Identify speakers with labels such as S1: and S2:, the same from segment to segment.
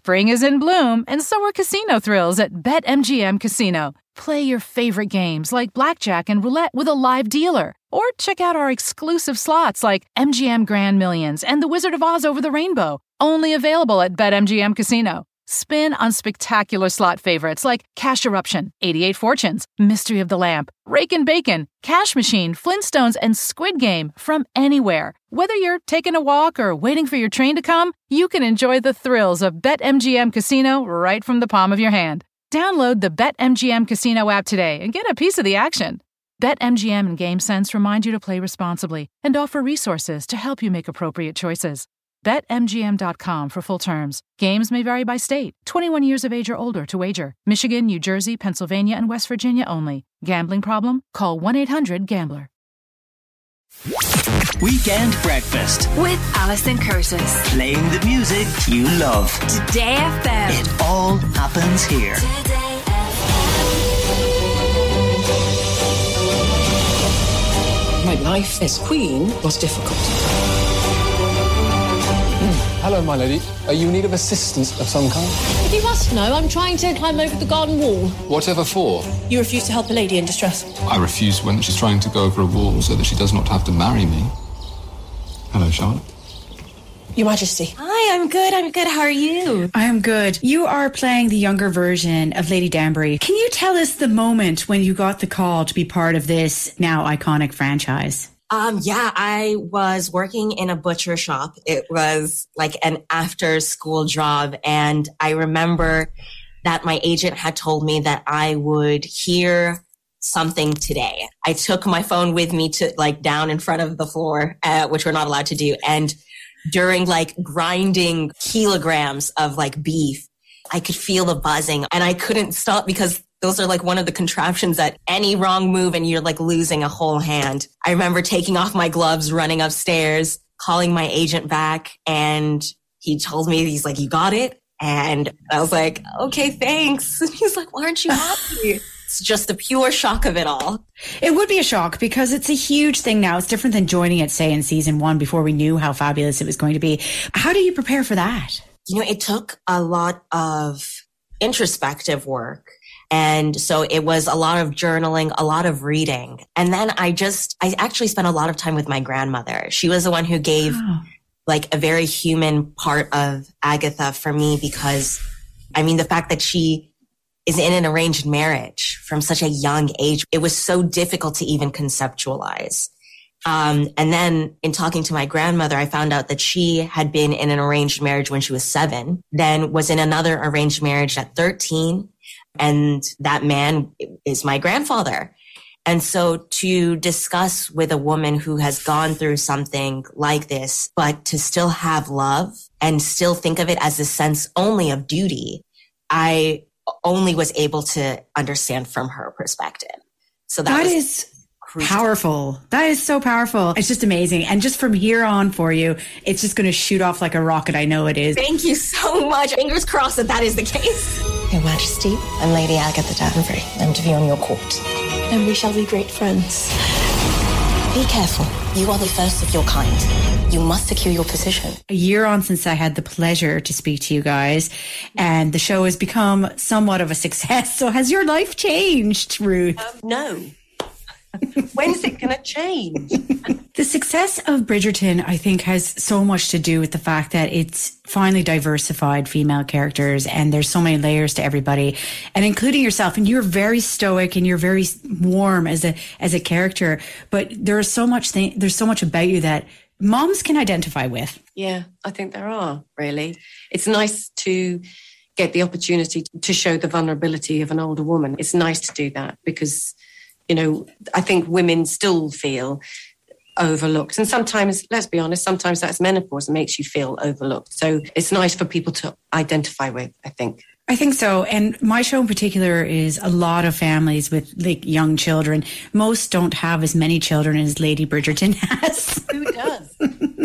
S1: Spring is in bloom, and so are casino thrills at BetMGM Casino. Play your favorite games like blackjack and roulette with a live dealer. Or check out our exclusive slots like MGM Grand Millions and The Wizard of Oz Over the Rainbow. Only available at BetMGM Casino. Spin on spectacular slot favorites like Cash Eruption, 88 Fortunes, Mystery of the Lamp, Rake and Bacon, Cash Machine, Flintstones, and Squid Game from anywhere. Whether you're taking a walk or waiting for your train to come, you can enjoy the thrills of BetMGM Casino right from the palm of your hand. Download the BetMGM Casino app today and get a piece of the action. BetMGM and GameSense remind you to play responsibly and offer resources to help you make appropriate choices. BetMGM.com for full terms. Games may vary by state. 21 years of age or older to wager. Michigan, New Jersey, Pennsylvania, and West Virginia only. Gambling problem? Call 1-800-GAMBLER.
S2: Weekend Breakfast
S3: with Alison Curtis.
S2: Playing the music you love.
S3: Today FM.
S2: It all happens here.
S3: Today FM.
S4: My life as queen was difficult.
S5: Hello, my lady. Are you in need of assistance of some kind?
S6: If you must know, I'm trying to climb over the garden wall.
S5: Whatever for?
S6: You refuse to help a lady in distress.
S5: I refuse when she's trying to go over a wall so that she does not have to marry me. Hello, Charlotte.
S6: Your Majesty.
S7: Hi, I'm good. How are you?
S8: I am good. You are playing the younger version of Lady Danbury. Can you tell us the moment when you got the call to be part of this now iconic franchise?
S7: Yeah, I was working in a butcher shop. It was like an after school job. And I remember that my agent had told me that I would hear something today. I took my phone with me to like down in front of the floor, which we're not allowed to do. And during like grinding kilograms of like beef, I could feel the buzzing and I couldn't stop because those are like one of the contraptions that any wrong move and you're like losing a whole hand. I remember taking off my gloves, running upstairs, calling my agent back, and he told me, he's like, you got it? And I was like, okay, thanks. And he's like, why aren't you happy? It's just the pure shock of it all.
S8: It would be a shock because it's a huge thing now. It's different than joining it, say, in season 1 before we knew how fabulous it was going to be. How do you prepare for that?
S7: You know, it took a lot of introspective work. And so it was a lot of journaling, a lot of reading. And then I actually spent a lot of time with my grandmother. She was the one who gave like a very human part of Agatha for me because, I mean, the fact that she is in an arranged marriage from such a young age, it was so difficult to even conceptualize. And then in talking to my grandmother, I found out that she had been in an arranged marriage when she was 7, then was in another arranged marriage at 13. And that man is my grandfather. And so to discuss with a woman who has gone through something like this, but to still have love and still think of it as a sense only of duty, I only was able to understand from her perspective. So that is
S8: powerful. That is so powerful. It's just amazing. And just from here on for you, it's just going to shoot off like a rocket. I know it is.
S7: Thank you so much. Fingers crossed that is the case.
S4: Your Majesty, I'm Lady Agatha Danbury. I'm to be on your court.
S6: And we shall be great friends.
S4: Be careful. You are the first of your kind. You must secure your position.
S8: A year on since I had the pleasure to speak to you guys, and the show has become somewhat of a success. So has your life changed, Ruth?
S9: No. When's it going to change?
S8: The success of Bridgerton, I think, has so much to do with the fact that it's finally diversified female characters and there's so many layers to everybody, and including yourself. And you're very stoic and you're very warm as a character, but there's so much about you that moms can identify with.
S9: Yeah, I think there are, really. It's nice to get the opportunity to show the vulnerability of an older woman. It's nice to do that because, you know, I think women still feel overlooked. And sometimes, let's be honest, sometimes that's menopause that makes you feel overlooked. So it's nice for people to identify with, I think.
S8: I think so. And my show in particular is a lot of families with like young children. Most don't have as many children as Lady Bridgerton has.
S9: Who does?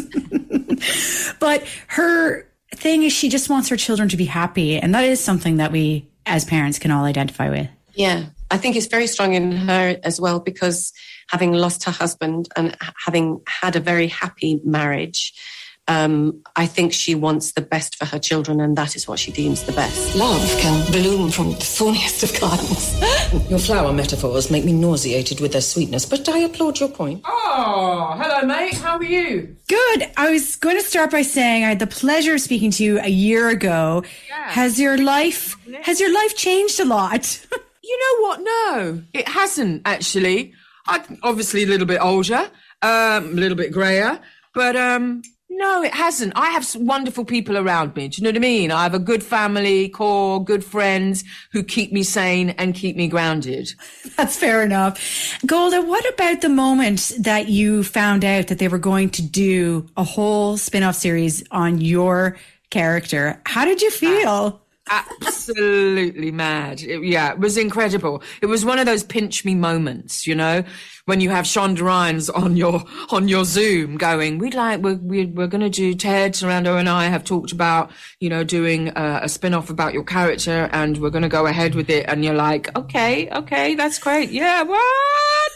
S8: But her thing is she just wants her children to be happy. And that is something that we as parents can all identify with.
S9: Yeah. I think it's very strong in her as well because having lost her husband and having had a very happy marriage, I think she wants the best for her children, and that is what she deems the best.
S10: Love can bloom from the thorniest of gardens. Your flower metaphors make me nauseated with their sweetness, but I applaud your point.
S11: Oh, hello, mate. How are you?
S8: Good. I was going to start by saying I had the pleasure of speaking to you a year ago.
S11: Yeah.
S8: Has your life changed a lot?
S11: You know what? No, it hasn't, actually. I'm obviously a little bit older, a little bit greyer, but no, it hasn't. I have some wonderful people around me. Do you know what I mean? I have a good family, core, good friends who keep me sane and keep me grounded.
S8: That's fair enough. Golda, what about the moment that you found out that they were going to do a whole spin-off series on your character? How did you feel?
S11: Absolutely mad. It was incredible. It was one of those pinch me moments, you know, when you have Shonda Rhimes on your Zoom going, we're going to do Ted Sarandos and I have talked about, you know, doing a spin-off about your character and we're going to go ahead with it. And you're like, okay, that's great. Yeah. What?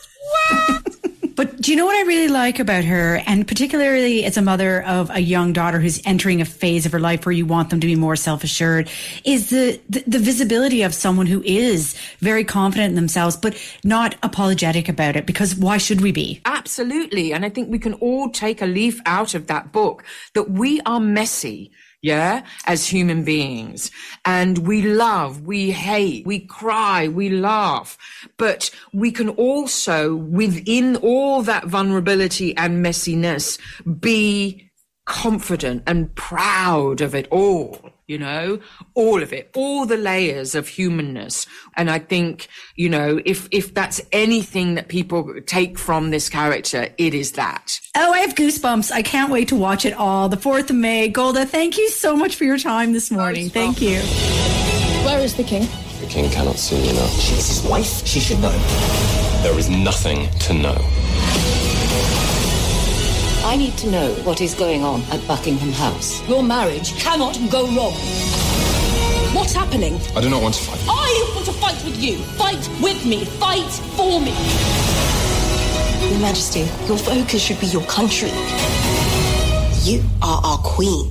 S8: But do you know what I really like about her? And particularly as a mother of a young daughter who's entering a phase of her life where you want them to be more self-assured, is the visibility of someone who is very confident in themselves, but not apologetic about it, because why should we be?
S11: Absolutely. And I think we can all take a leaf out of that book, that we are messy. Yeah, as human beings. And we love, we hate, we cry, we laugh. But we can also, within all that vulnerability and messiness, be confident and proud of it all, you know, all of it, all the layers of humanness. And I think, you know, if that's anything that people take from this character, it is that.
S8: Oh, I have goosebumps. I can't wait to watch it all. The 4th of May. Golda, thank you so much for your time this morning. Thank you.
S6: Where is the king?
S12: The king cannot see you now.
S2: She's his wife. She should know.
S12: There is nothing to know.
S10: I need to know what is going on at Buckingham House.
S6: Your marriage cannot go wrong. What's happening?
S5: I do not want to fight.
S6: I want to fight with you. Fight with me. Fight for me.
S4: Your Majesty, your focus should be your country. You are our queen.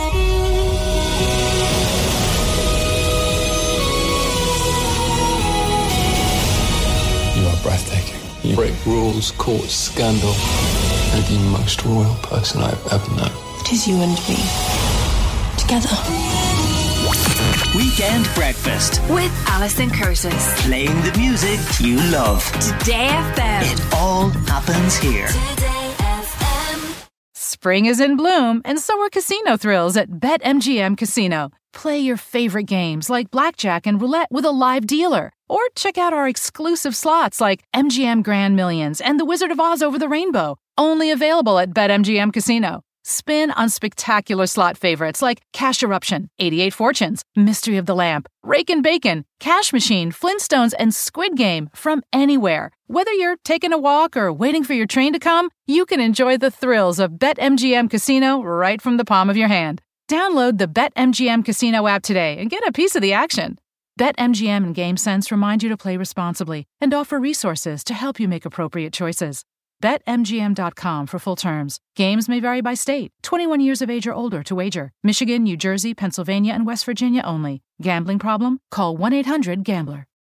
S5: You are breathtaking. You break rules, court scandal. You're the most royal person I've ever known.
S4: It is you and me. Together.
S2: Weekend Breakfast.
S3: With Alison Curtis.
S2: Playing the music you love.
S3: Today FM.
S2: It all happens here.
S3: Today FM.
S1: Spring is in bloom, and so are casino thrills at BetMGM Casino. Play your favorite games like blackjack and roulette with a live dealer. Or check out our exclusive slots like MGM Grand Millions and The Wizard of Oz Over the Rainbow. Only available at BetMGM Casino. Spin on spectacular slot favorites like Cash Eruption, 88 Fortunes, Mystery of the Lamp, Rake and Bacon, Cash Machine, Flintstones, and Squid Game from anywhere. Whether you're taking a walk or waiting for your train to come, you can enjoy the thrills of BetMGM Casino right from the palm of your hand. Download the BetMGM Casino app today and get a piece of the action. BetMGM and GameSense remind you to play responsibly and offer resources to help you make appropriate choices. BetMGM.com for full terms. Games may vary by state. 21 years of age or older to wager. Michigan, New Jersey, Pennsylvania, and West Virginia only. Gambling problem? Call 1-800-GAMBLER.